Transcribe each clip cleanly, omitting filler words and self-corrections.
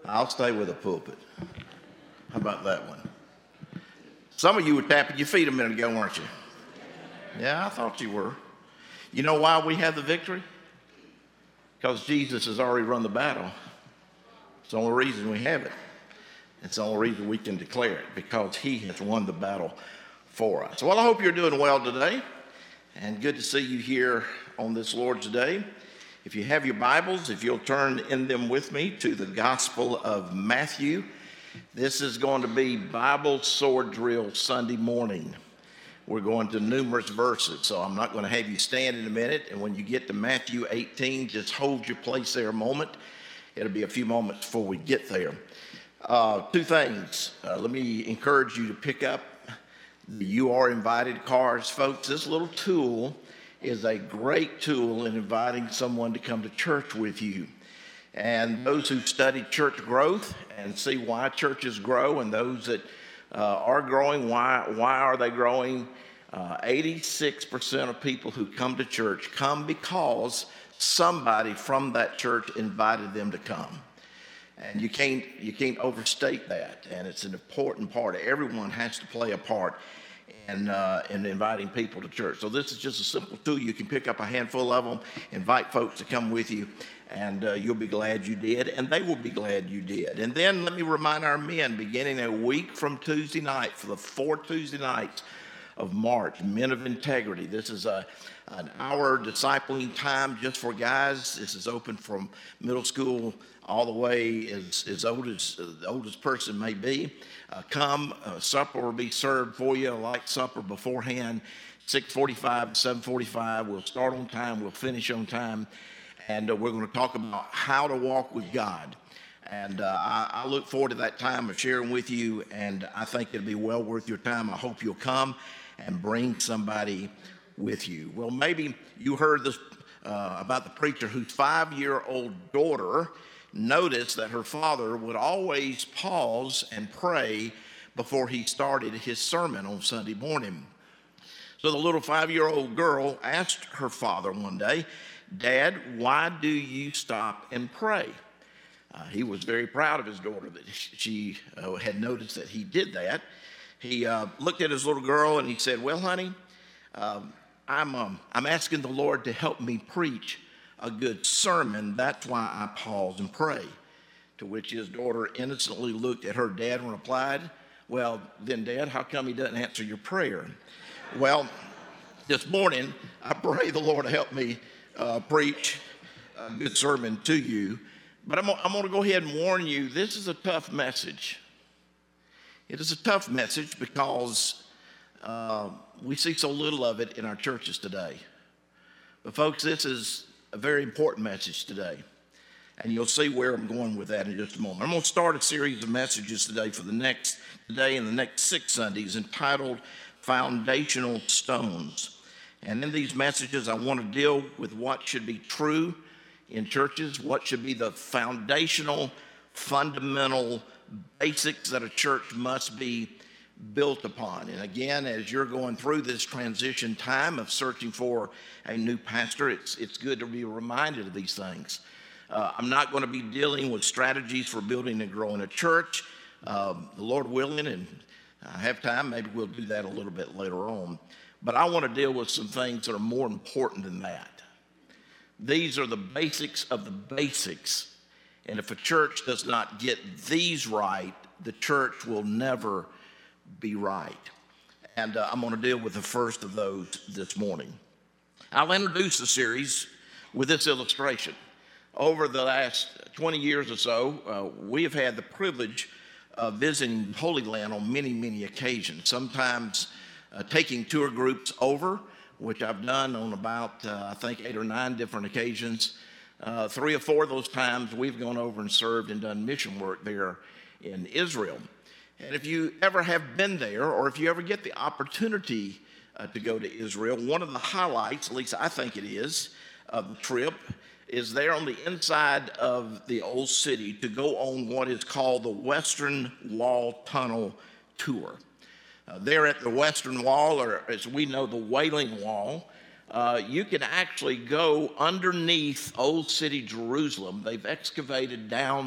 I'll stay with the pulpit. How about that one? Some of you were tapping your feet a minute ago, weren't you? Yeah, I thought you were. You know why we have the victory? Because Jesus has already run the battle. It's the only reason we have it. It's the only reason we can declare it, because he has won the battle for us. Well, I hope you're doing well today, and good to see you here on this Lord's Day. If you have your Bibles, if you'll turn in them with me to the Gospel of Matthew. This is going to be Bible Sword Drill Sunday morning. We're going to numerous verses, so I'm not going to have you stand in a minute. And when you get to Matthew 18, just hold your place there a moment. It'll be a few moments before we get there. Two things. Let me encourage you to pick up the You Are Invited cards, folks. This little tool is a great tool in inviting someone to come to church with you. And those who study church growth and see why churches grow, and those that are growing, why are they growing? 86% of people who come to church come because somebody from that church invited them to come. And you can't overstate that. And it's an important part. Everyone has to play a part in inviting people to church. So this is just a simple tool. You can pick up a handful of them, invite folks to come with you, and you'll be glad you did, and they will be glad you did. And then let me remind our men, beginning a week from Tuesday night, for the 4 Tuesday nights of March, Men of Integrity. This is an hour discipling time just for guys. This is open from middle school all the way as old as the oldest person may be. Come, supper will be served for you, like supper beforehand, 6:45 to 7:45. We'll start on time, we'll finish on time, and we're going to talk about how to walk with God. And I look forward to that time of sharing with you, and I think it'll be well worth your time. I hope you'll come and bring somebody with you. Well, maybe you heard this about the preacher whose 5-year-old daughter noticed that her father would always pause and pray before he started his sermon on Sunday morning. So the little 5-year-old girl asked her father one day, "Dad, why do you stop and pray?" He was very proud of his daughter that she had noticed that he did that. He looked at his little girl and he said, "Well, honey, I'm asking the Lord to help me preach a good sermon. That's why I pause and pray." To which his daughter innocently looked at her dad and replied, "Well, then, Dad, how come he doesn't answer your prayer?" Well, this morning, I pray the Lord to help me preach a good sermon to you. But I'm going to go ahead and warn you, this is a tough message. It is a tough message because we see so little of it in our churches today. But folks, this is a very important message today. And you'll see where I'm going with that in just a moment. I'm going to start a series of messages today today and the next 6 Sundays, entitled Foundational Stones. And in these messages, I want to deal with what should be true in churches, what should be the foundational, fundamental basics that a church must be built upon. And again, as you're going through this transition time of searching for a new pastor, it's good to be reminded of these things. I'm not going to be dealing with strategies for building and growing a church. The Lord willing, and I have time, maybe we'll do that a little bit later on. But I want to deal with some things that are more important than that. These are the basics of the basics. And if a church does not get these right, the church will never be right. And I'm going to deal with the first of those this morning. I'll introduce the series with this illustration. Over the last 20 years or so, we have had the privilege of visiting Holy Land on many, many occasions, sometimes taking tour groups over, which I've done on about, I think, 8 or 9 different occasions. 3 or 4 of those times, we've gone over and served and done mission work there in Israel. And if you ever have been there, or if you ever get the opportunity to go to Israel, one of the highlights, at least I think it is, of the trip is there on the inside of the old city to go on what is called the Western Wall Tunnel Tour. There at the Western Wall, or as we know, the Wailing Wall, you can actually go underneath Old City Jerusalem. They've excavated down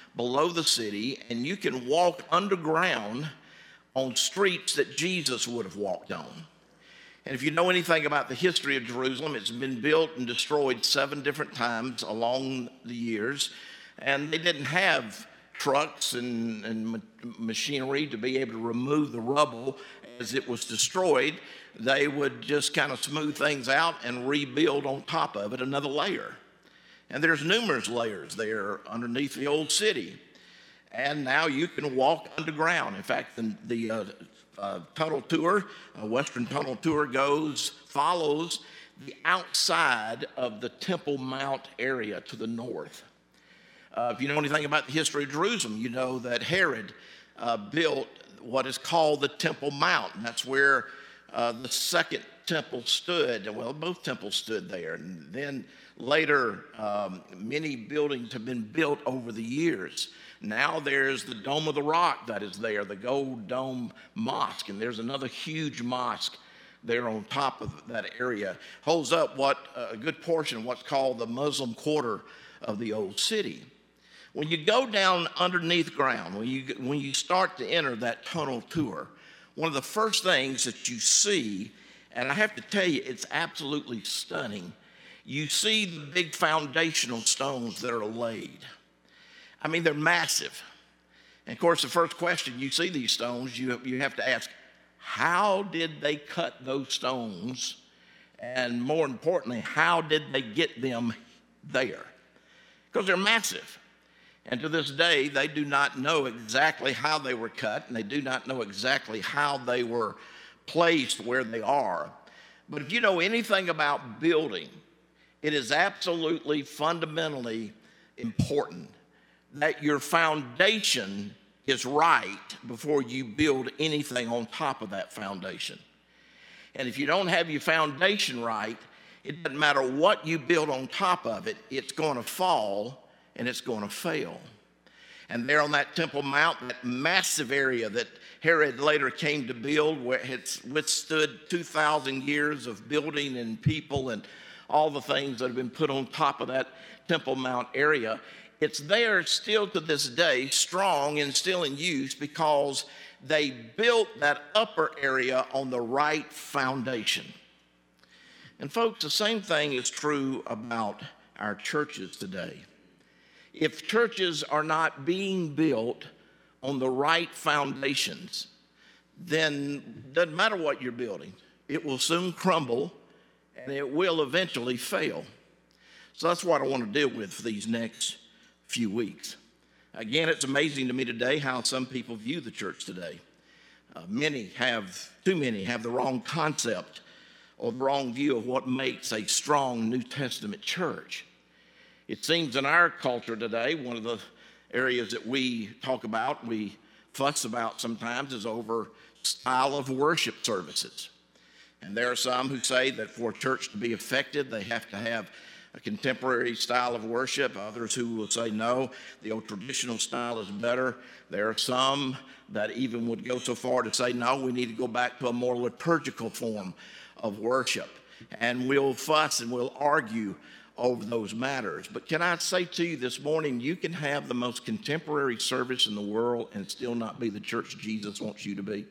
below the city, and you can walk underground on streets that Jesus would have walked on. And if you know anything about the history of Jerusalem, it's been built and destroyed 7 different times along the years, and they didn't have trucks and machinery to be able to remove the rubble as it was destroyed. They would just kind of smooth things out and rebuild on top of it another layer. And there's numerous layers there underneath the old city. And now you can walk underground. In fact, the tunnel tour, Western Tunnel Tour follows the outside of the Temple Mount area to the north. If you know anything about the history of Jerusalem, you know that Herod built what is called the Temple Mount. And that's where the second temple stood. Well, both temples stood there. And then later, many buildings have been built over the years. Now there's the Dome of the Rock that is there, the Gold Dome Mosque. And there's another huge mosque there on top of that area. Holds up a good portion of what's called the Muslim quarter of the old city. When you go down underneath ground, when you start to enter that tunnel tour, one of the first things that you see, and I have to tell you, it's absolutely stunning, you see the big foundational stones that are laid. I mean, they're massive. And of course, the first question you see these stones, you have to ask, how did they cut those stones? And more importantly, how did they get them there? Because they're massive. And to this day, they do not know exactly how they were cut, and they do not know exactly how they were placed where they are. But if you know anything about building, it is absolutely fundamentally important that your foundation is right before you build anything on top of that foundation. And if you don't have your foundation right, it doesn't matter what you build on top of it, it's going to fall and it's going to fail. And there on that Temple Mount, that massive area that Herod later came to build, where it's withstood 2,000 years of building and people and all the things that have been put on top of that Temple Mount area, it's there still to this day, strong and still in use, because they built that upper area on the right foundation. And folks, the same thing is true about our churches today. If churches are not being built on the right foundations, then it doesn't matter what you're building. It will soon crumble and it will eventually fail. So that's what I want to deal with for these next few weeks. Again, it's amazing to me today how some people view the church today. Too many have the wrong concept or the wrong view of what makes a strong New Testament church. It seems in our culture today, one of the areas that we talk about, we fuss about sometimes, is over style of worship services. And there are some who say that for a church to be effective, they have to have a contemporary style of worship. Others who will say, no, the old traditional style is better. There are some that even would go so far to say, no, we need to go back to a more liturgical form of worship. And we'll fuss and we'll argue over those matters. But can I say to you this morning, you can have the most contemporary service in the world and still not be the church Jesus wants you to be.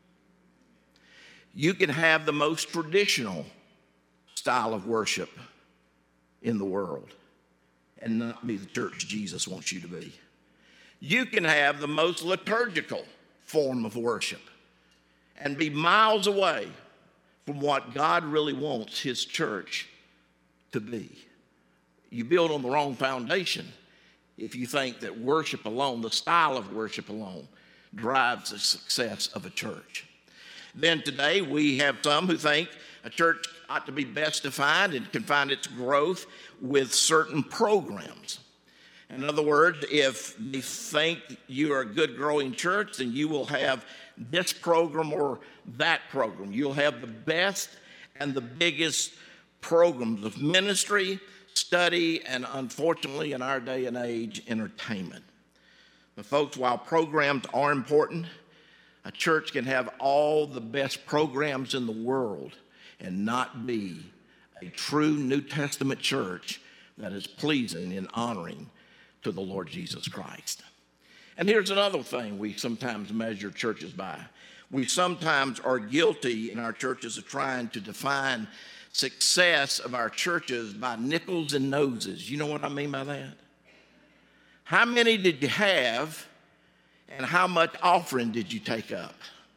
You can have the most traditional style of worship in the world and not be the church Jesus wants you to be. You can have the most liturgical form of worship and be miles away from what God really wants his church to be. You build on the wrong foundation if you think that worship alone, the style of worship alone, drives the success of a church. Then today we have some who think a church ought to be best defined and can find its growth with certain programs. In other words, if you think you are a good growing church, then you will have this program or that program. You'll have the best and the biggest programs of ministry, study, and unfortunately in our day and age, entertainment. But folks, while programs are important, a church can have all the best programs in the world and not be a true New Testament church that is pleasing and honoring to the Lord Jesus Christ. And here's another thing we sometimes measure churches by. We sometimes are guilty in our churches of trying to define success of our churches by nickels and noses. You know what I mean by that? How many did you have, and how much offering did you take up?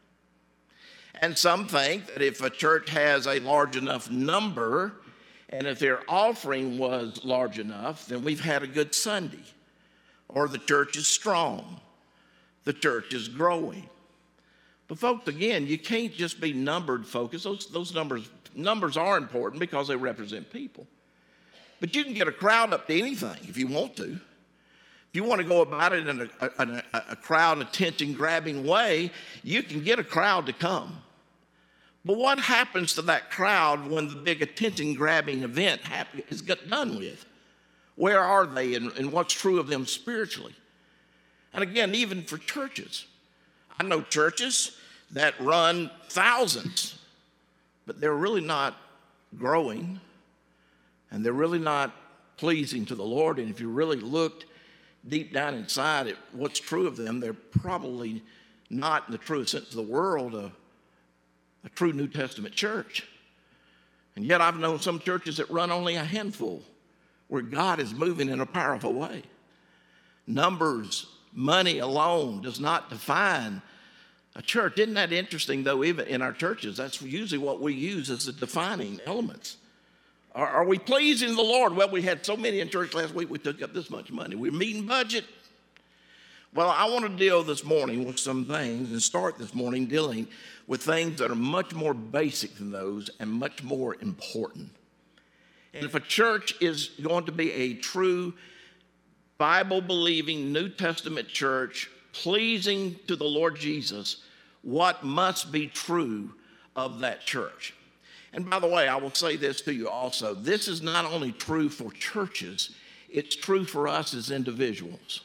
And some think that if a church has a large enough number, and if their offering was large enough, then we've had a good Sunday. Or the church is strong. The church is growing. But folks, again, you can't just be numbered focused. Those numbers are important because they represent people. But you can get a crowd up to anything if you want to. If you want to go about it in a crowd attention-grabbing way, you can get a crowd to come. But what happens to that crowd when the big attention-grabbing event is got done with? Where are they, and what's true of them spiritually? And again, even for churches. I know churches that run thousands, but they're really not growing, and they're really not pleasing to the Lord. And if you really looked deep down inside at what's true of them, they're probably not, in the truest sense of the world, a true New Testament church. And yet I've known some churches that run only a handful, where God is moving in a powerful way. Numbers, money alone does not define a church. Isn't that interesting, though? Even in our churches, that's usually what we use as the defining elements. Are we pleasing the Lord? Well, we had so many in church last week, we took up this much money. We're meeting budget. Well, I want to deal this morning with some things and start this morning dealing with things that are much more basic than those and much more important. And if a church is going to be a true Bible-believing New Testament church pleasing to the Lord Jesus, what must be true of that church? And by the way, I will say this to you also. This is not only true for churches, it's true for us as individuals.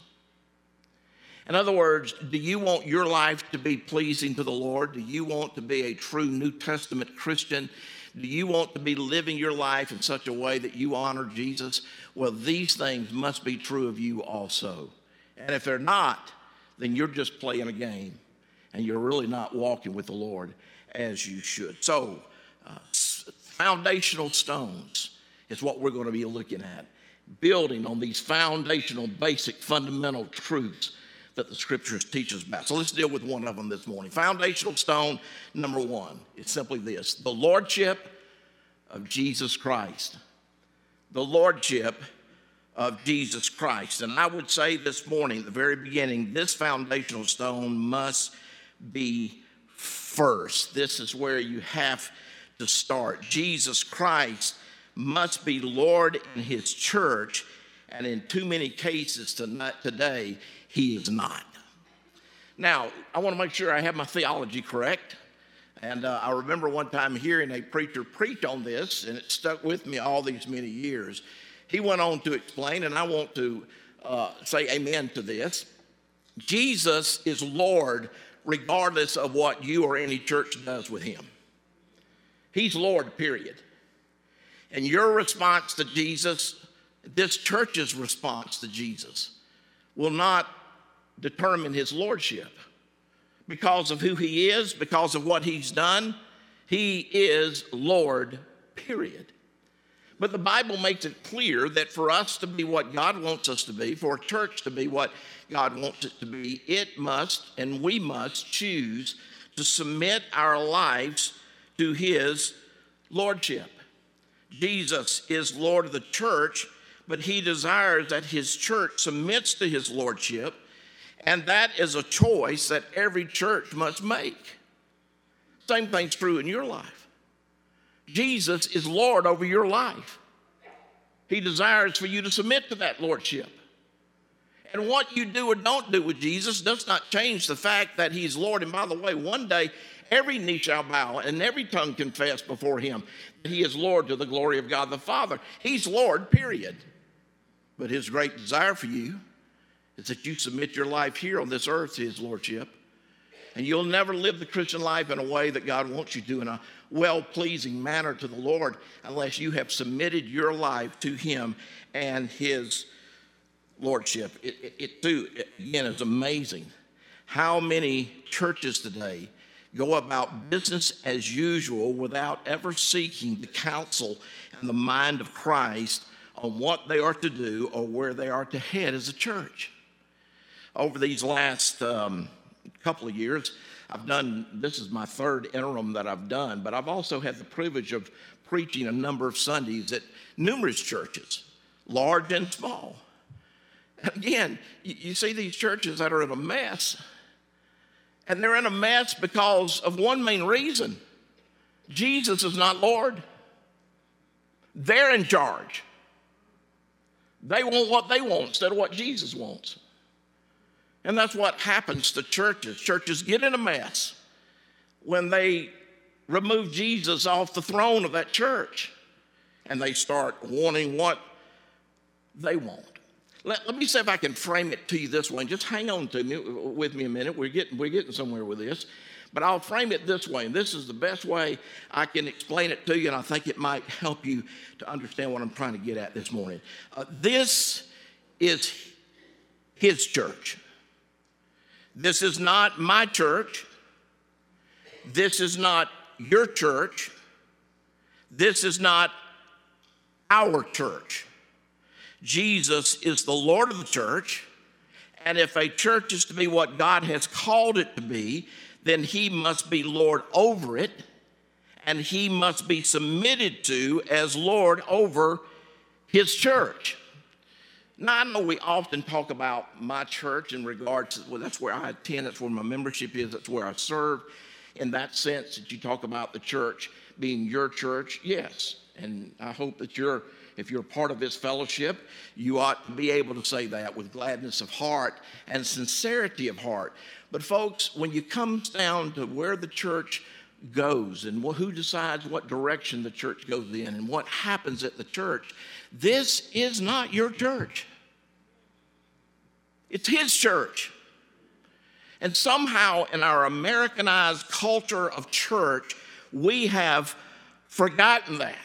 In other words, do you want your life to be pleasing to the Lord? Do you want to be a true New Testament Christian? Do you want to be living your life in such a way that you honor Jesus? Well, these things must be true of you also. And if they're not, then you're just playing a game, and you're really not walking with the Lord as you should. So, foundational stones is what we're going to be looking at, building on these foundational, basic, fundamental truths that the Scriptures teach us about. So let's deal with one of them this morning. Foundational stone number one is simply this: the Lordship of Jesus Christ. The Lordship of Jesus Christ. And I would say this morning, at the very beginning, this foundational stone must be first. This is where you have to start. Jesus Christ must be Lord in his church, and in too many cases today, he is not. Now, I want to make sure I have my theology correct. And I remember one time hearing a preacher preach on this, and it stuck with me all these many years. He went on to explain, and I want to say amen to this. Jesus is Lord regardless of what you or any church does with him. He's Lord, period. And your response to Jesus, this church's response to Jesus, will not determine his lordship. Because of who he is, because of what he's done, he is Lord, period. But the Bible makes it clear that for us to be what God wants us to be, for a church to be what God wants it to be, it must and we must choose to submit our lives to his lordship. Jesus is Lord of the church, but he desires that his church submits to his lordship, and that is a choice that every church must make. Same thing's true in your life. Jesus is Lord over your life. He desires for you to submit to that lordship. And what you do or don't do with Jesus does not change the fact that he's Lord. And by the way, one day, every knee shall bow and every tongue confess before him that he is Lord to the glory of God the Father. He's Lord, period. But his great desire for you is that you submit your life here on this earth to his lordship. And you'll never live the Christian life in a way that God wants you to, in a well-pleasing manner to the Lord, unless you have submitted your life to him and his lordship. It too, again, is amazing how many churches today go about business as usual without ever seeking the counsel and the mind of Christ on what they are to do or where they are to head as a church. Over these last couple of years, this is my third interim that I've done, but I've also had the privilege of preaching a number of Sundays at numerous churches, large and small. And again, you see these churches that are in a mess, and they're in a mess because of one main reason. Jesus is not Lord. They're in charge. They want what they want instead of what Jesus wants. And that's what happens to churches. Churches get in a mess when they remove Jesus off the throne of that church and they start wanting what they want. Let me see if I can frame it to you this way. Just hang on to me with me a minute. We're getting somewhere with this. But I'll frame it this way, and this is the best way I can explain it to you, and I think it might help you to understand what I'm trying to get at this morning. This is his church. This is not my church. This is not your church. This is not our church. Jesus is the Lord of the church, and if a church is to be what God has called it to be, then he must be Lord over it, and he must be submitted to as Lord over his church. Now, I know we often talk about my church in regards to, well, that's where I attend, that's where my membership is, that's where I serve. In that sense that you talk about the church being your church, yes. And I hope that if you're part of this fellowship, you ought to be able to say that with gladness of heart and sincerity of heart. But folks, when you come down to where the church goes and who decides what direction the church goes in and what happens at the church, this is not your church. It's his church. And somehow in our Americanized culture of church, we have forgotten that.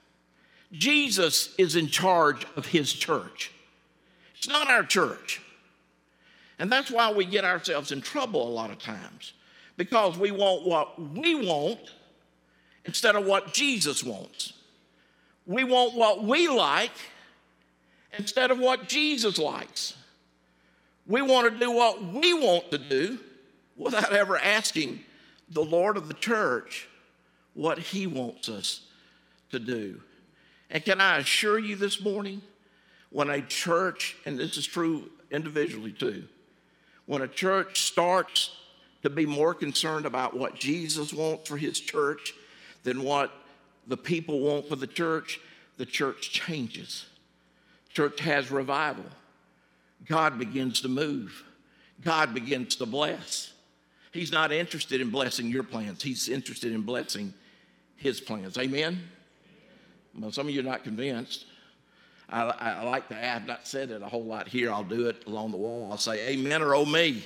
Jesus is in charge of his church. It's not our church. And that's why we get ourselves in trouble a lot of times, because we want what we want instead of what Jesus wants. We want what we like instead of what Jesus likes. We want to do what we want to do without ever asking the Lord of the church what he wants us to do. And can I assure you this morning, when a church, and this is true individually too, when a church starts to be more concerned about what Jesus wants for his church than what the people want for the church changes. Church has revival. God begins to move. God begins to bless. He's not interested in blessing your plans. He's interested in blessing his plans. Amen? Well, some of you are not convinced. I like to add, I've not said it a whole lot here. I'll do it along the wall. I'll say amen or oh me.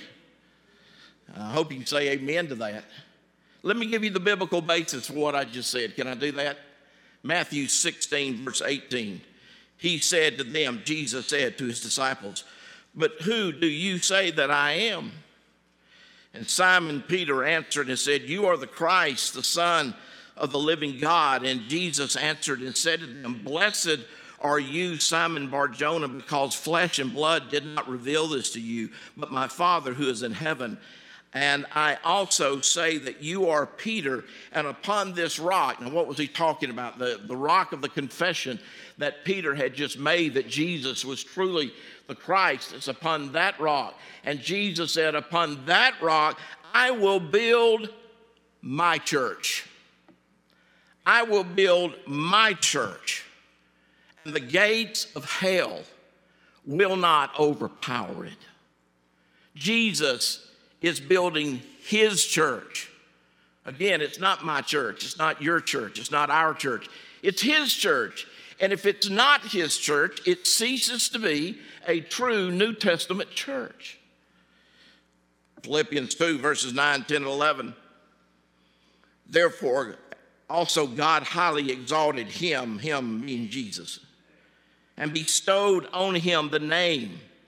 I hope you can say amen to that. Let me give you the biblical basis for what I just said. Can I do that? Matthew 16, verse 18. He said to them, Jesus said to his disciples, "But who do you say that I am?" And Simon Peter answered and said, "You are the Christ, the Son of the living God." And Jesus answered and said to them, "Blessed are you, Simon Bar-Jonah, because flesh and blood did not reveal this to you, but my Father who is in heaven. And I also say that you are Peter, and upon this rock," now what was he talking about? The rock of the confession that Peter had just made, that Jesus was truly the Christ. It's upon that rock. And Jesus said, "Upon that rock I will build my church." I will build my church, and the gates of hell will not overpower it. Jesus is building his church. Again, it's not my church. It's not your church. It's not our church. It's his church. And if it's not his church, it ceases to be a true New Testament church. Philippians 2, verses 9, 10, and 11. Therefore, also God highly exalted him meaning Jesus, and bestowed on him the name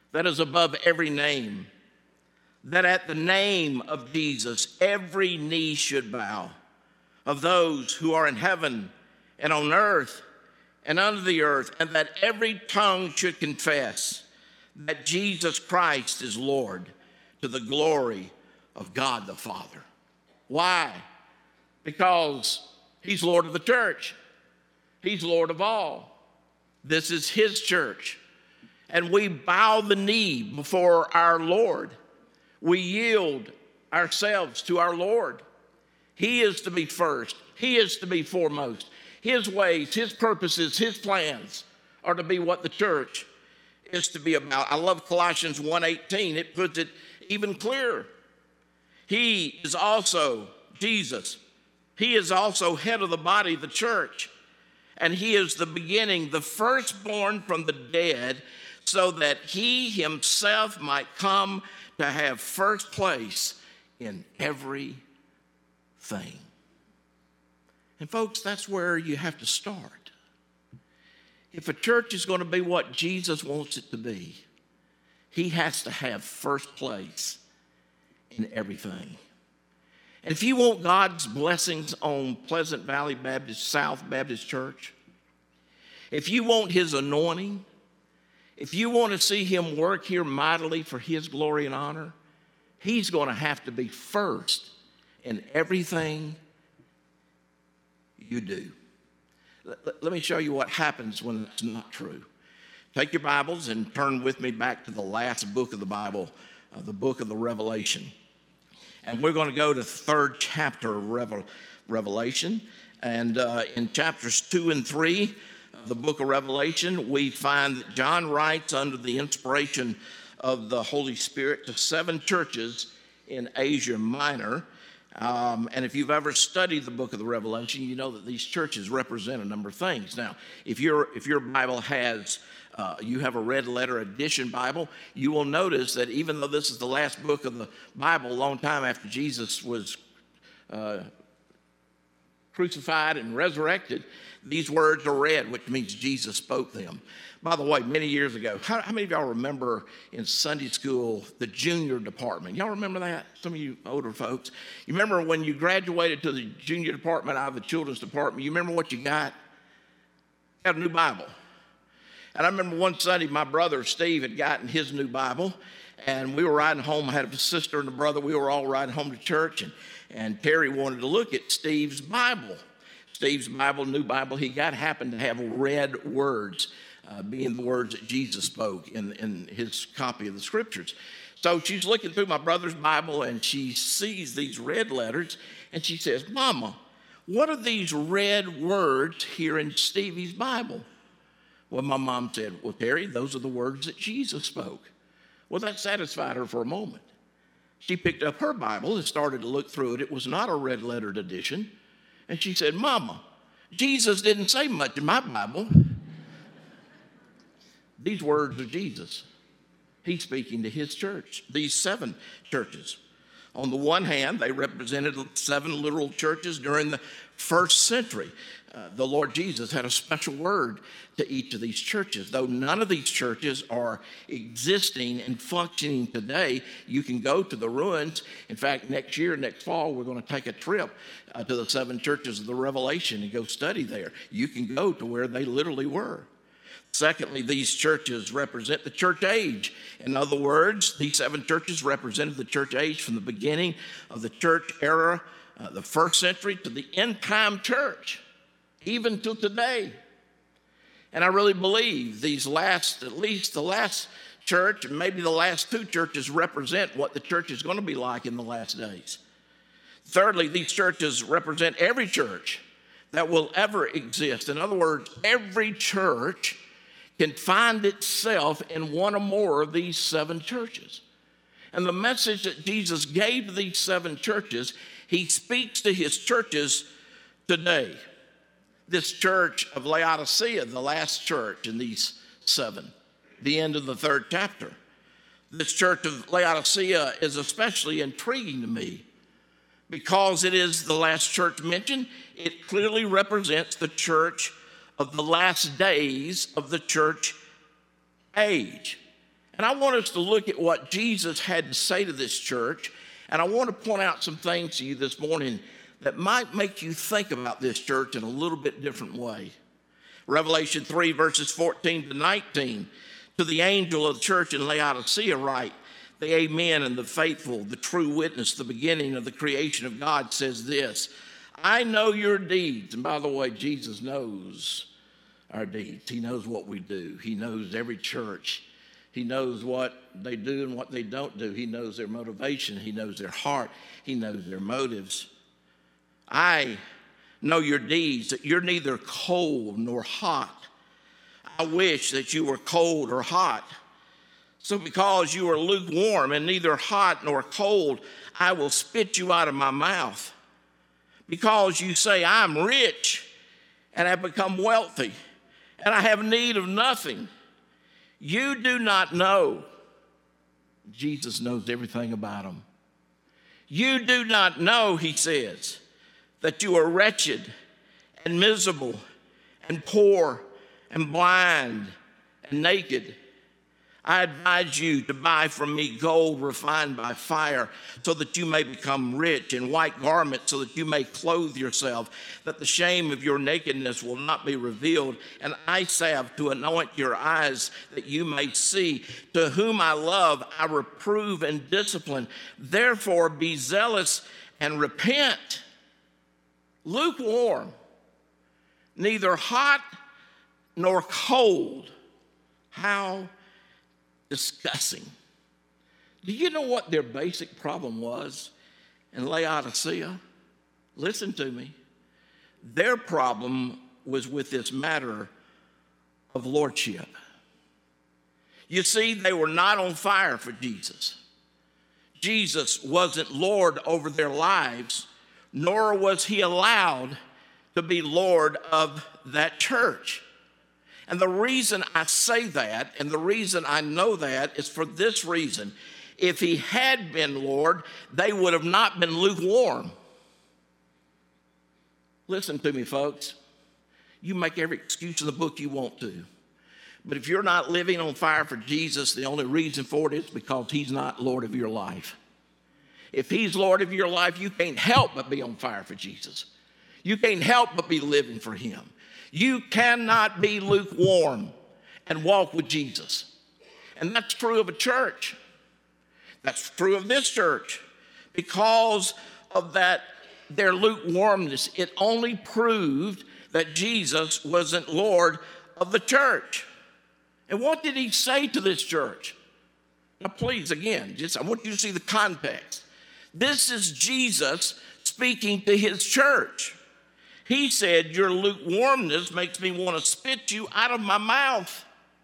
that is above every name, that at the name of Jesus every knee should bow, of those who are in heaven and on earth and under the earth, and that every tongue should confess that Jesus Christ is Lord, to the glory of God the Father. Why? Because he's Lord of the church. He's Lord of all. This is his church. And we bow the knee before our Lord. We yield ourselves to our Lord. He is to be first. He is to be foremost. His ways, his purposes, his plans are to be what the church is to be about. I love Colossians 1:18. It puts it even clearer. He is also, Jesus, he is also head of the body, the church. And he is the beginning, the firstborn from the dead, so that he himself might come to have first place in everything. And folks, that's where you have to start. If a church is going to be what Jesus wants it to be, he has to have first place in everything. And if you want God's blessings on Pleasant Valley Baptist, South Baptist Church, if you want his anointing, if you want to see him work here mightily for his glory and honor, he's going to have to be first in everything you do. Let me show you what happens when it's not true. Take your Bibles and turn with me back to the last book of the Bible, the book of the Revelation. And we're going to go to the third chapter of Revelation. And in chapters 2 and 3 of the book of Revelation, we find that John writes under the inspiration of the Holy Spirit to 7 churches in Asia Minor. And if you've ever studied the book of the Revelation, you know that these churches represent a number of things. Now, if your Bible has, you have a red letter edition Bible, you will notice that even though this is the last book of the Bible, a long time after Jesus was crucified and resurrected, these words are read, which means Jesus spoke them. By the way, many years ago, how many of y'all remember in Sunday school the junior department? Y'all remember that? Some of you older folks. You remember when you graduated to the junior department out of the children's department, you remember what you got? You got a new Bible. And I remember one Sunday my brother Steve had gotten his new Bible, and we were riding home. I had a sister and a brother. We were all riding home to church, and Terry wanted to look at Steve's Bible. Steve's Bible, new Bible he got, happened to have red words, being the words that Jesus spoke in his copy of the scriptures. So she's looking through my brother's Bible, and she sees these red letters, and she says, "Mama, what are these red words here in Stevie's Bible?" Well, my mom said, "Well, Terry, those are the words that Jesus spoke." Well, that satisfied her for a moment. She picked up her Bible and started to look through it. It was not a red-lettered edition. And she said, "Mama, Jesus didn't say much in my Bible." These words are Jesus. He's speaking to his church, these 7 churches. On the one hand, they represented 7 literal churches during the first century. The Lord Jesus had a special word to each of these churches. Though none of these churches are existing and functioning today, you can go to the ruins. In fact, next fall, we're going to take a trip to the 7 churches of the Revelation and go study there. You can go to where they literally were. Secondly, these churches represent the church age. In other words, these 7 churches represented the church age from the beginning of the church era, the first century, to the end time church, even to today. And I really believe at least the last church, and maybe the last 2 churches represent what the church is going to be like in the last days. Thirdly, these churches represent every church that will ever exist. In other words, every church can find itself in one or more of these 7 churches. And the message that Jesus gave to these 7 churches, he speaks to his churches today. This church of Laodicea, the last church in these 7, the end of the 3rd chapter. This church of Laodicea is especially intriguing to me because it is the last church mentioned. It clearly represents the church of the last days of the church age. And I want us to look at what Jesus had to say to this church. And I want to point out some things to you this morning that might make you think about this church in a little bit different way. Revelation 3, verses 14 to 19. To the angel of the church in Laodicea write, the Amen and the faithful, the true witness, the beginning of the creation of God says this, I know your deeds. And by the way, Jesus knows our deeds. He knows what we do. He knows every church. He knows what they do and what they don't do. He knows their motivation. He knows their heart. He knows their motives. I know your deeds, that you're neither cold nor hot. I wish that you were cold or hot. So because you are lukewarm and neither hot nor cold, I will spit you out of my mouth. Because you say, I'm rich and have become wealthy, and I have need of nothing. You do not know. Jesus knows everything about them. You do not know, he says, that you are wretched and miserable and poor and blind and naked. I advise you to buy from me gold refined by fire so that you may become rich, and white garments so that you may clothe yourself, that the shame of your nakedness will not be revealed, and eye salve to anoint your eyes that you may see. To whom I love, I reprove and discipline. Therefore be zealous and repent. Lukewarm, neither hot nor cold. How discussing. Do you know what their basic problem was in Laodicea? Listen to me. Their problem was with this matter of lordship. You see, they were not on fire for Jesus. Jesus wasn't Lord over their lives, nor was he allowed to be Lord of that church. And the reason I say that, and the reason I know that, is for this reason. If he had been Lord, they would have not been lukewarm. Listen to me, folks. You make every excuse in the book you want to. But if you're not living on fire for Jesus, the only reason for it is because he's not Lord of your life. If he's Lord of your life, you can't help but be on fire for Jesus. You can't help but be living for him. You cannot be lukewarm and walk with Jesus. And that's true of a church. That's true of this church. Because of that, their lukewarmness, it only proved that Jesus wasn't Lord of the church. And what did he say to this church? Now, please, again, I want you to see the context. This is Jesus speaking to his church. He said, your lukewarmness makes me want to spit you out of my mouth.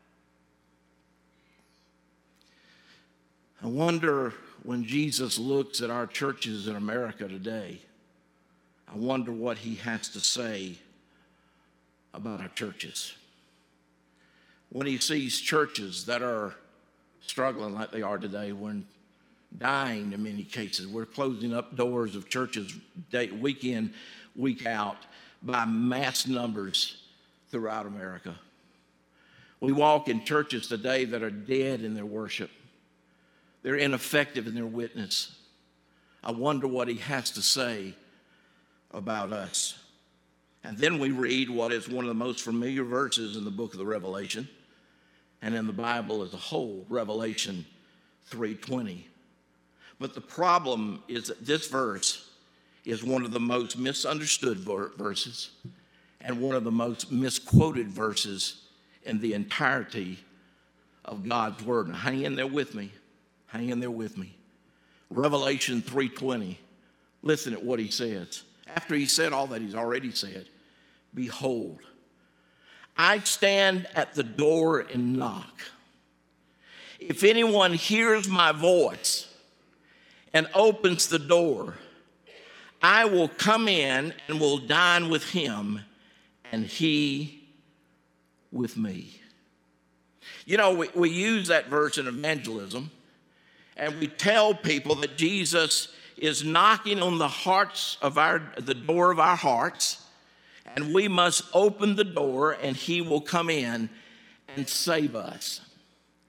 I wonder when Jesus looks at our churches in America today, I wonder what he has to say about our churches. When he sees churches that are struggling like they are today, when dying in many cases, we're closing up doors of churches week in, week out, by mass numbers throughout America. We walk in churches today that are dead in their worship. They're ineffective in their witness. I wonder what he has to say about us. And then we read what is one of the most familiar verses in the book of the Revelation and in the Bible as a whole, Revelation 3:20. But the problem is that this verse is one of the most misunderstood verses and one of the most misquoted verses in the entirety of God's word. Now, hang in there with me. Hang in there with me. Revelation 3:20. Listen at what he says. After he said all that he's already said, behold, I stand at the door and knock. If anyone hears my voice and opens the door, I will come in and will dine with him, and he with me. You know, we use that verse in evangelism, and we tell people that Jesus is knocking on the door of our hearts, and we must open the door, and he will come in and save us.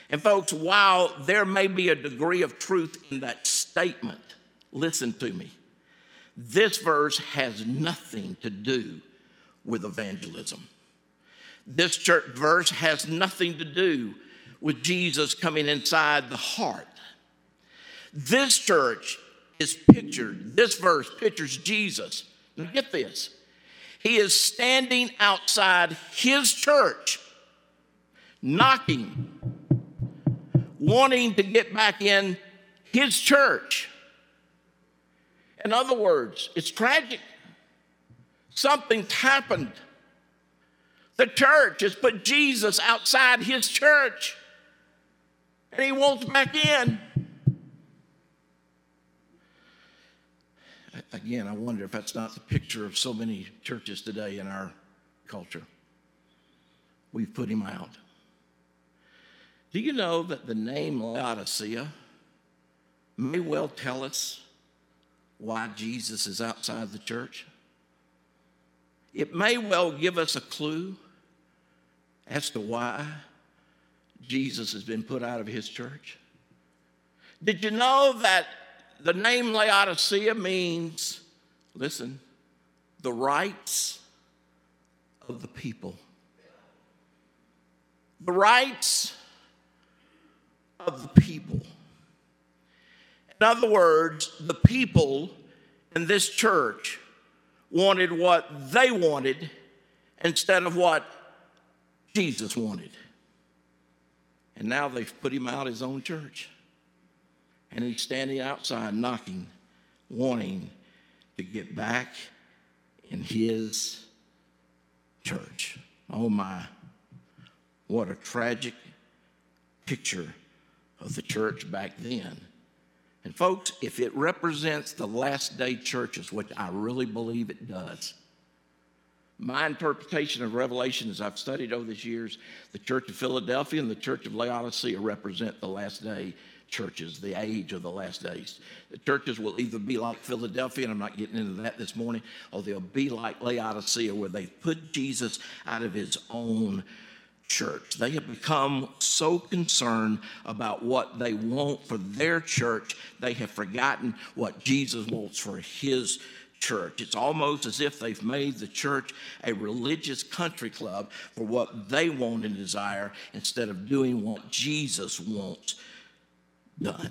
And folks, while there may be a degree of truth in that statement, listen to me. This verse has nothing to do with evangelism. This church verse has nothing to do with Jesus coming inside the heart. This church is pictured, this verse pictures Jesus. Now get this. He is standing outside his church, knocking, wanting to get back in his church. In other words, it's tragic. Something's happened. The church has put Jesus outside his church, and he wants back in. Again, I wonder if that's not the picture of so many churches today in our culture. We've put him out. Do you know that the name Laodicea may well tell us why Jesus is outside the church? It may well give us a clue as to why Jesus has been put out of his church. Did you know that the name Laodicea means, listen, the rights of the people? The rights of the people. In other words, the people in this church wanted what they wanted instead of what Jesus wanted. And now they've put him out of his own church. And he's standing outside knocking, wanting to get back in his church. Oh my, what a tragic picture of the church back then. And folks, if it represents the last day churches, which I really believe it does, my interpretation of Revelation, as I've studied over these years, the Church of Philadelphia and the Church of Laodicea represent the last day churches, the age of the last days. The churches will either be like Philadelphia, and I'm not getting into that this morning, or they'll be like Laodicea, where they put Jesus out of his own church. They have become so concerned about what they want for their church, they have forgotten what Jesus wants for his church. It's almost as if they've made the church a religious country club for what they want and desire instead of doing what Jesus wants done.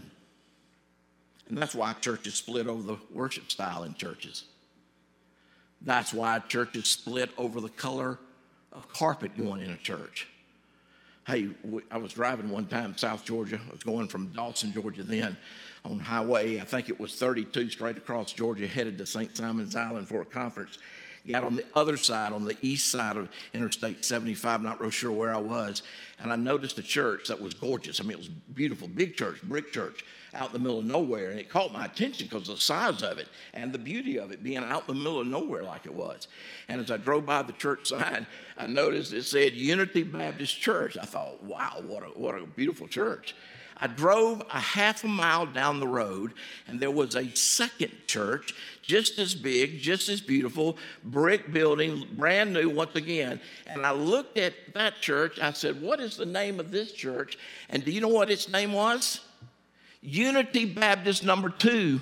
And that's why churches split over the worship style in churches. That's why churches split over the color of carpet going in a church. Hey, I was driving one time in South Georgia. I was going from Dawson, Georgia then, on highway, I think it was 32, straight across Georgia, headed to St. Simon's Island for a conference. Got on the other side, on the east side of Interstate 75, not real sure where I was, and I noticed a church that was gorgeous. I mean, it was beautiful, big church, brick church, out in the middle of nowhere, and it caught my attention because of the size of it and the beauty of it being out in the middle of nowhere like it was. And as I drove by the church sign, I noticed it said Unity Baptist Church. I thought, wow, what a beautiful church. I drove a half a mile down the road, and there was a second church, just as big, just as beautiful, brick building, brand new once again. And I looked at that church. I said, what is the name of this church? And do you know what its name was? Unity Baptist number 2.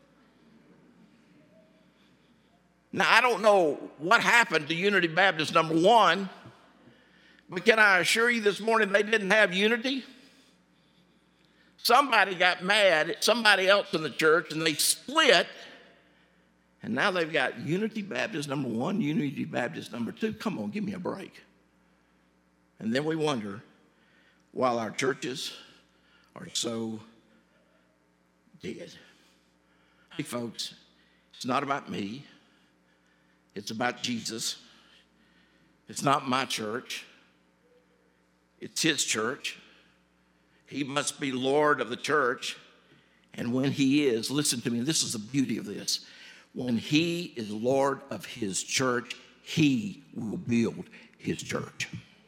Now, I don't know what happened to Unity Baptist number 1, but can I assure you this morning they didn't have unity? Somebody got mad at somebody else in the church, and they split, and now they've got Unity Baptist number 1, Unity Baptist number 2. Come on, give me a break. And then we wonder why our churches are so dead. Hey, folks, it's not about me. It's about Jesus. It's not my church. It's his church. He must be Lord of the church. And when he is, listen to me, this is the beauty of this. When he is Lord of his church, he will build his church.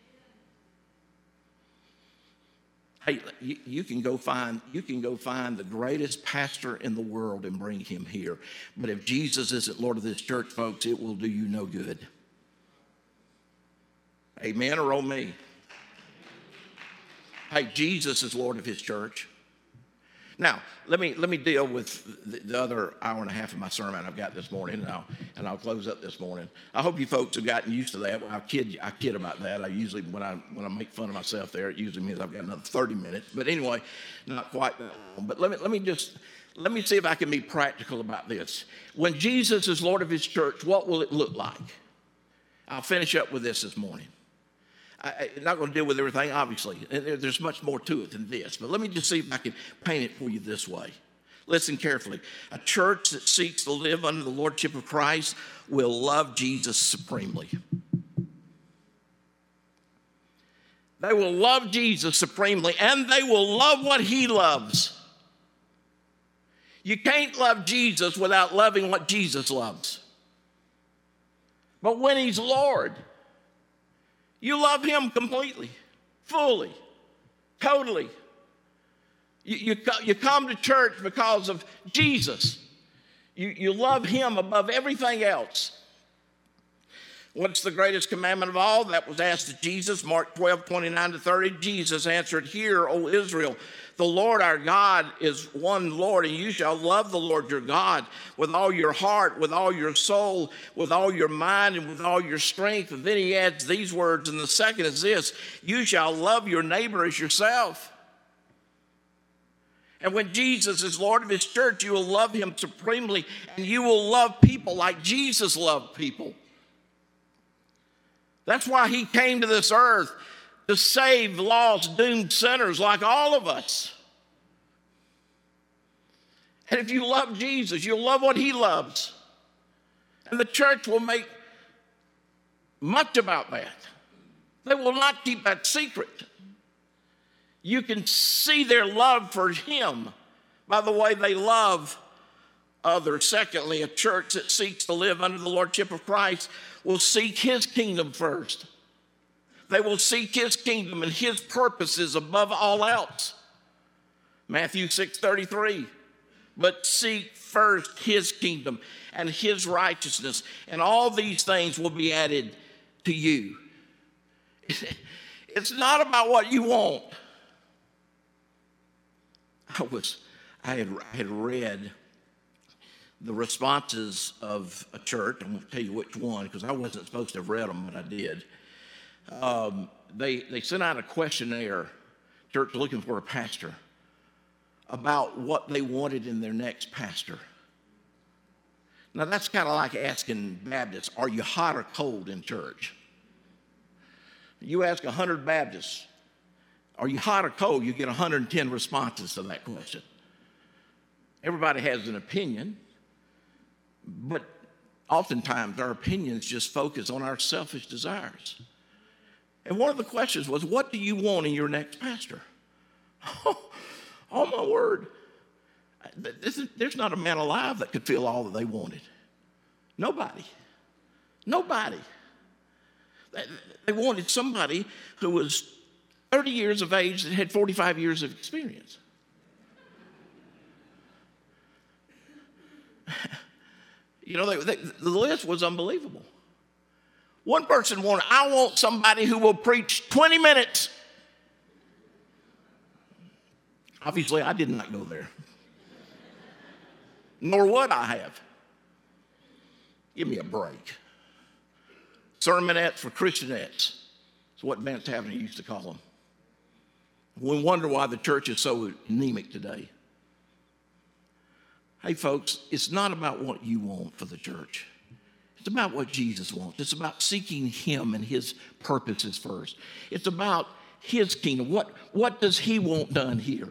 Hey, you can go find the greatest pastor in the world and bring him here. But if Jesus isn't Lord of this church, folks, it will do you no good. Amen or oh me? Hey, Jesus is Lord of his church. Now, let me deal with the other hour and a half of my sermon I've got this morning, and I'll close up this morning. I hope you folks have gotten used to that. I kid about that. I usually, when I make fun of myself there, it usually means I've got another 30 minutes. But anyway, not quite that long. But let me see if I can be practical about this. When Jesus is Lord of his church, what will it look like? I'll finish up with this morning. I'm not going to deal with everything, obviously. There's much more to it than this. But let me just see if I can paint it for you this way. Listen carefully. A church that seeks to live under the lordship of Christ will love Jesus supremely. They will love Jesus supremely, and they will love what he loves. You can't love Jesus without loving what Jesus loves. But when he's Lord, you love him completely, fully, totally. You come to church because of Jesus. You love him above everything else. What's the greatest commandment of all? That was asked to Jesus, Mark 12:29-30. Jesus answered, "Hear, O Israel, the Lord our God is one Lord, and you shall love the Lord your God with all your heart, with all your soul, with all your mind, and with all your strength." And then he adds these words, and the second is this: you shall love your neighbor as yourself. And when Jesus is Lord of his church, you will love him supremely, and you will love people like Jesus loved people. That's why he came to this earth, to save lost, doomed sinners like all of us. And if you love Jesus, you'll love what he loves. And the church will make much about that. They will not keep that secret. You can see their love for him by the way they love others. Secondly, a church that seeks to live under the lordship of Christ will seek his kingdom first. They will seek his kingdom and his purposes above all else. Matthew 6:33. But seek first his kingdom and his righteousness, and all these things will be added to you. It's not about what you want. I had read the responses of a church. I won't tell you which one because I wasn't supposed to have read them, but I did. They sent out a questionnaire, church looking for a pastor, about what they wanted in their next pastor. Now that's kind of like asking Baptists, are you hot or cold in church? You ask 100 Baptists, are you hot or cold? You get 110 responses to that question. Everybody has an opinion, but oftentimes our opinions just focus on our selfish desires. And one of the questions was, what do you want in your next pastor? Oh my word. There's not a man alive that could feel all that they wanted. Nobody. They wanted somebody who was 30 years of age that had 45 years of experience. You know, the list was unbelievable. One person wanted, I want somebody who will preach 20 minutes. Obviously, I did not go there. Nor would I have. Give me a break. Sermonettes for Christianettes. That's what Vance Havner used to call them. We wonder why the church is so anemic today. Hey, folks, it's not about what you want for the church. It's about what Jesus wants. It's about seeking him and his purposes first. It's about his kingdom. What does he want done here?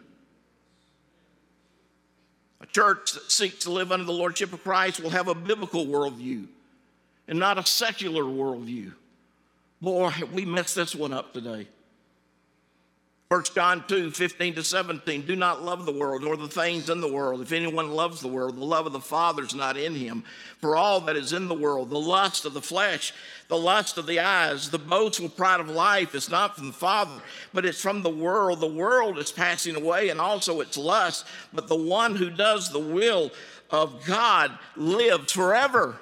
A church that seeks to live under the lordship of Christ will have a biblical worldview and not a secular worldview. Boy, have we messed this one up today. 1 John 2:15-17, do not love the world or the things in the world. If anyone loves the world, the love of the Father is not in him. For all that is in the world, the lust of the flesh, the lust of the eyes, the boastful pride of life is not from the Father, but it's from the world. The world is passing away and also its lust, but the one who does the will of God lives forever.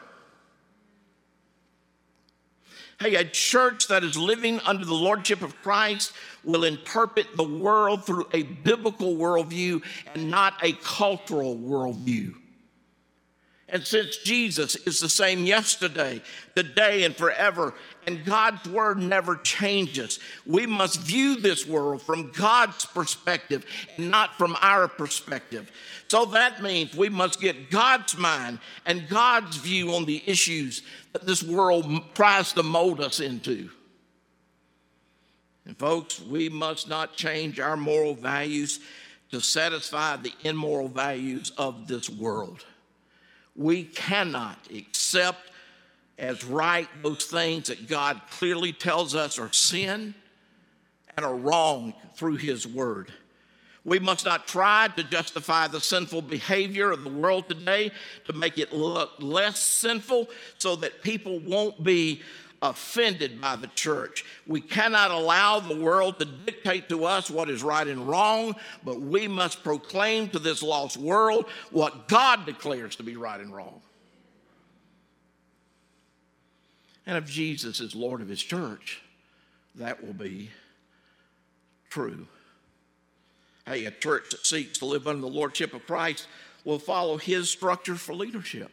Hey, a church that is living under the lordship of Christ will interpret the world through a biblical worldview and not a cultural worldview. And since Jesus is the same yesterday, today, and forever, and God's word never changes, we must view this world from God's perspective and not from our perspective. So that means we must get God's mind and God's view on the issues that this world tries to mold us into. And folks, we must not change our moral values to satisfy the immoral values of this world. We cannot accept as right those things that God clearly tells us are sin and are wrong through his word. We must not try to justify the sinful behavior of the world today to make it look less sinful so that people won't be offended by the church. We cannot allow the world to dictate to us what is right and wrong, but we must proclaim to this lost world what God declares to be right and wrong. And if Jesus is Lord of his church, that will be true. Hey, a church that seeks to live under the lordship of Christ will follow his structure for leadership.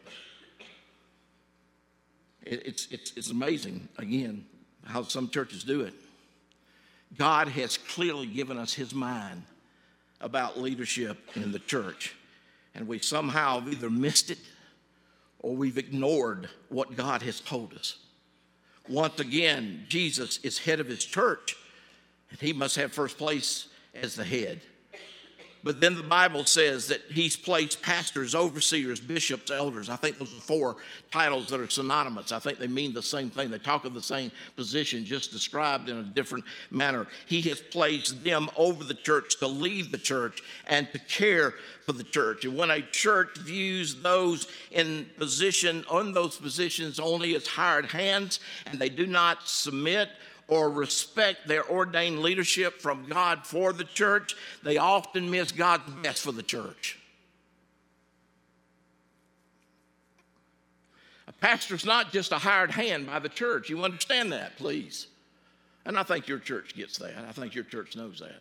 It's amazing, again, how some churches do it. God has clearly given us his mind about leadership in the church, and we somehow have either missed it or we've ignored what God has told us. Once again, Jesus is head of his church, and he must have first place as the head. But then the Bible says that he's placed pastors, overseers, bishops, elders. I think those are 4 titles that are synonymous. I think they mean the same thing. They talk of the same position, just described in a different manner. He has placed them over the church to lead the church and to care for the church. And when a church views those in position, on those positions only as hired hands, and they do not submit or respect their ordained leadership from God for the church, they often miss God's best for the church. A pastor's not just a hired hand by the church. You understand that, please. And I think your church gets that. I think your church knows that.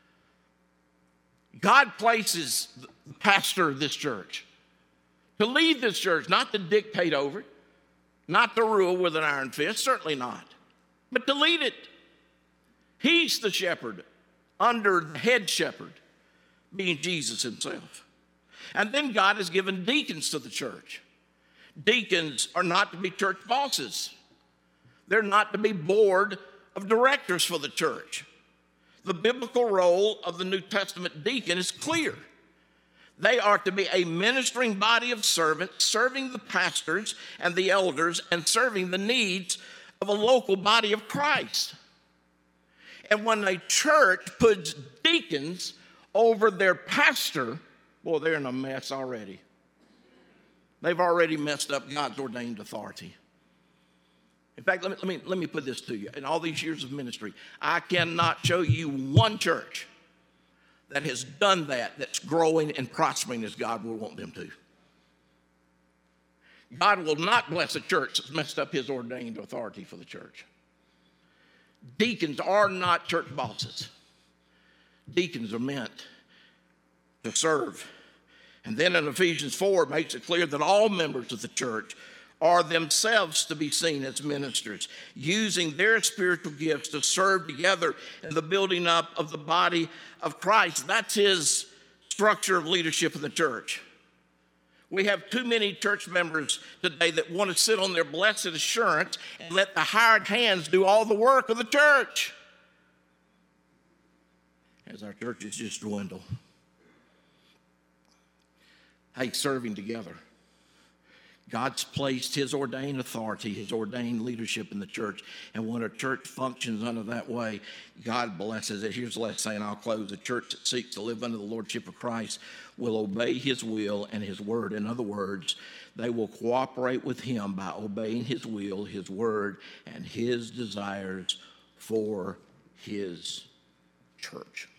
God places the pastor of this church to lead this church, not to dictate over it, not to rule with an iron fist, certainly not, but to lead it. He's the shepherd under the head shepherd, being Jesus himself. And then God has given deacons to the church. Deacons are not to be church bosses. They're not to be board of directors for the church. The biblical role of the New Testament deacon is clear. They are to be a ministering body of servants, serving the pastors and the elders and serving the needs of a local body of Christ. And when a church puts deacons over their pastor, boy, they're in a mess already. They've already messed up God's ordained authority. In fact, let me put this to you. In all these years of ministry, I cannot show you one church that has done that, that's growing and prospering as God will want them to. God will not bless a church that's messed up his ordained authority for the church. Deacons are not church bosses. Deacons are meant to serve. And then in Ephesians 4, it makes it clear that all members of the church are themselves to be seen as ministers, using their spiritual gifts to serve together in the building up of the body of Christ. That's his structure of leadership in the church. We have too many church members today that want to sit on their blessed assurance and let the hired hands do all the work of the church, as our churches just dwindle. Hey, serving together. God's placed his ordained authority, his ordained leadership in the church. And when a church functions under that way, God blesses it. Here's the last thing, and I'll close. A church that seeks to live under the lordship of Christ will obey his will and his word. In other words, they will cooperate with him by obeying his will, his word, and his desires for his church.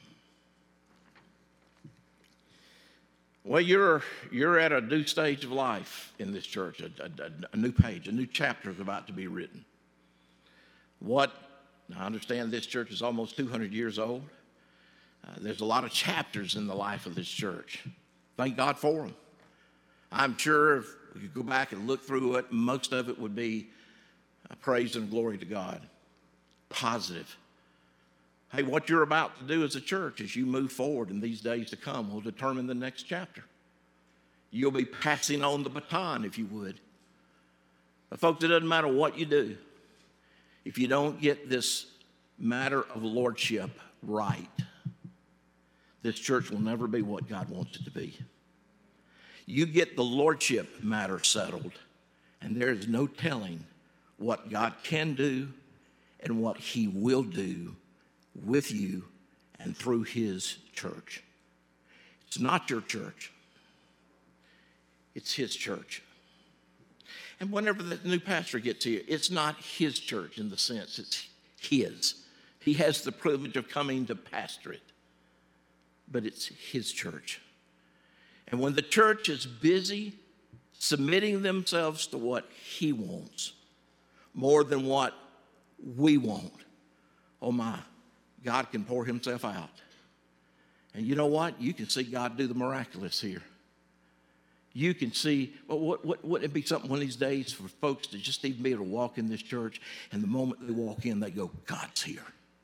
Well, you're at a new stage of life in this church. A new page, a new chapter is about to be written. What Now, I understand this church is almost 200 years old. There's a lot of chapters in the life of this church. Thank God for them. I'm sure if you go back and look through it, most of it would be praise and glory to God. Positive. Hey, what you're about to do as a church as you move forward in these days to come will determine the next chapter. You'll be passing on the baton, if you would. But folks, it doesn't matter what you do. If you don't get this matter of lordship right, this church will never be what God wants it to be. You get the lordship matter settled, and there is no telling what God can do and what he will do with you and through his church. It's not your church. It's his church. And whenever the new pastor gets here, it's not his church in the sense, it's his. He has the privilege of coming to pastor it, but it's his church. And when the church is busy submitting themselves to what he wants more than what we want, oh my, God can pour himself out. And you know what? You can see God do the miraculous here. You can see, well, wouldn't it be something one of these days for folks to just even be able to walk in this church, and the moment they walk in, they go, God's here.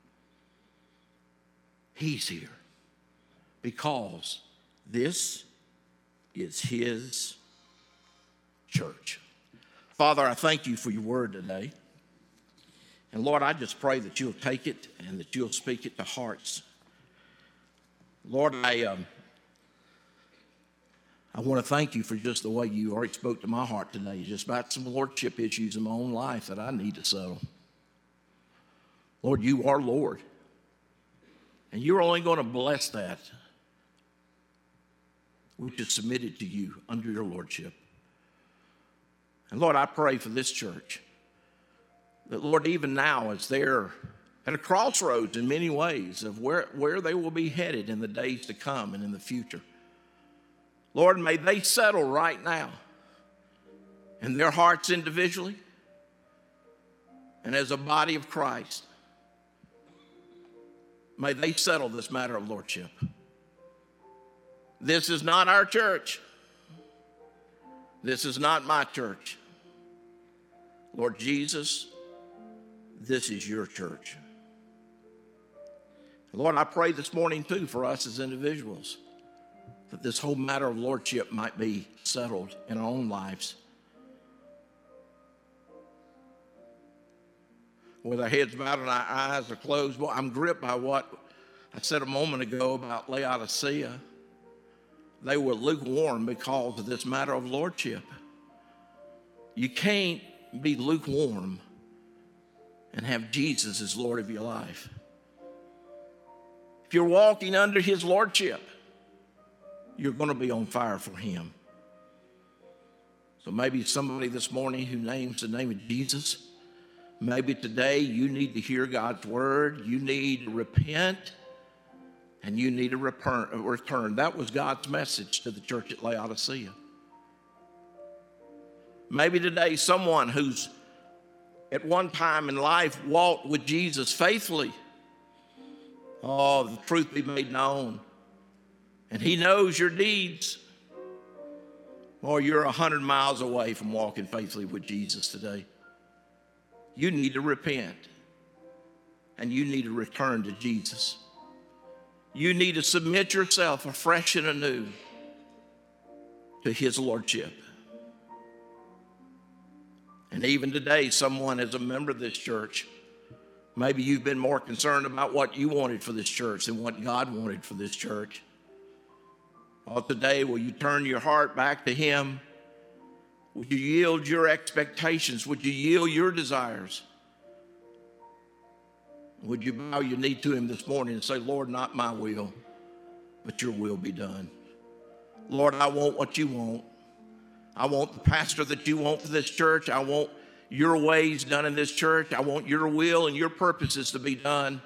He's here. Because this is his church. Father, I thank you for your word today. And Lord, I just pray that you'll take it and that you'll speak it to hearts. Lord, I want to thank you for just the way you already spoke to my heart today, just about some lordship issues in my own life that I need to settle. Lord, you are Lord. And you're only going to bless that which is submitted to you under your lordship. And Lord, I pray for this church that, Lord, even now as they're at a crossroads in many ways of where they will be headed in the days to come and in the future, Lord, may they settle right now in their hearts individually and as a body of Christ. May they settle this matter of lordship. This is not our church. This is not my church. Lord Jesus, this is your church. Lord, I pray this morning too for us as individuals that this whole matter of lordship might be settled in our own lives. With our heads bowed and our eyes are closed, well, I'm gripped by what I said a moment ago about Laodicea. They were lukewarm because of this matter of lordship. You can't be lukewarm and have Jesus as Lord of your life. If you're walking under his lordship, you're going to be on fire for him. So maybe somebody this morning who names the name of Jesus, maybe today you need to hear God's word, you need to repent, and you need to return. That was God's message to the church at Laodicea. Maybe today someone who's at one time in life walked with Jesus faithfully. Oh, the truth be made known. And he knows your deeds. Or you're 100 miles away from walking faithfully with Jesus today. You need to repent. And you need to return to Jesus. You need to submit yourself afresh and anew to his lordship. And even today, someone as a member of this church, maybe you've been more concerned about what you wanted for this church than what God wanted for this church. Well, today, will you turn your heart back to him? Would you yield your expectations? Would you yield your desires? Would you bow your knee to him this morning and say, Lord, not my will, but your will be done. Lord, I want what you want. I want the pastor that you want for this church. I want your ways done in this church. I want your will and your purposes to be done.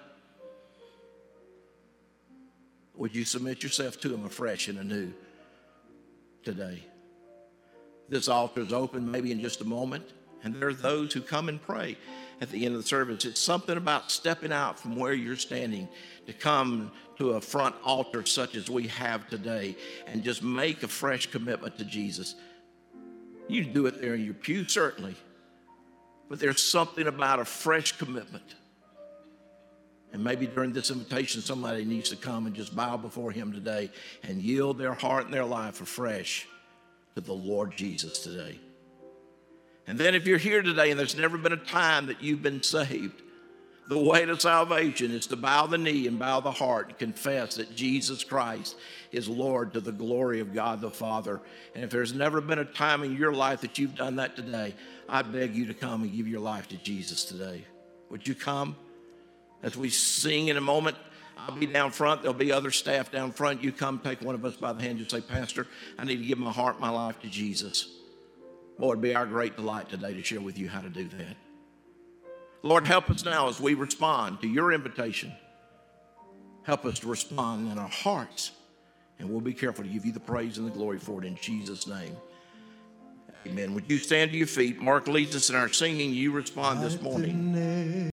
Would you submit yourself to him afresh and anew today? This altar is open maybe in just a moment. And there are those who come and pray at the end of the service. It's something about stepping out from where you're standing to come to a front altar such as we have today and just make a fresh commitment to Jesus. You can do it there in your pew, certainly. But there's something about a fresh commitment. And maybe during this invitation, somebody needs to come and just bow before him today and yield their heart and their life afresh to the Lord Jesus today. And then if you're here today and there's never been a time that you've been saved, the way to salvation is to bow the knee and bow the heart and confess that Jesus Christ is Lord to the glory of God the Father. And if there's never been a time in your life that you've done that today, I beg you to come and give your life to Jesus today. Would you come? As we sing in a moment, I'll be down front. There'll be other staff down front. You come, take one of us by the hand and say, Pastor, I need to give my heart, my life to Jesus. Lord, it'd be our great delight today to share with you how to do that. Lord, help us now as we respond to your invitation. Help us to respond in our hearts, and we'll be careful to give you the praise and the glory for it in Jesus' name. Amen. Would you stand to your feet? Mark leads us in our singing. You respond this morning.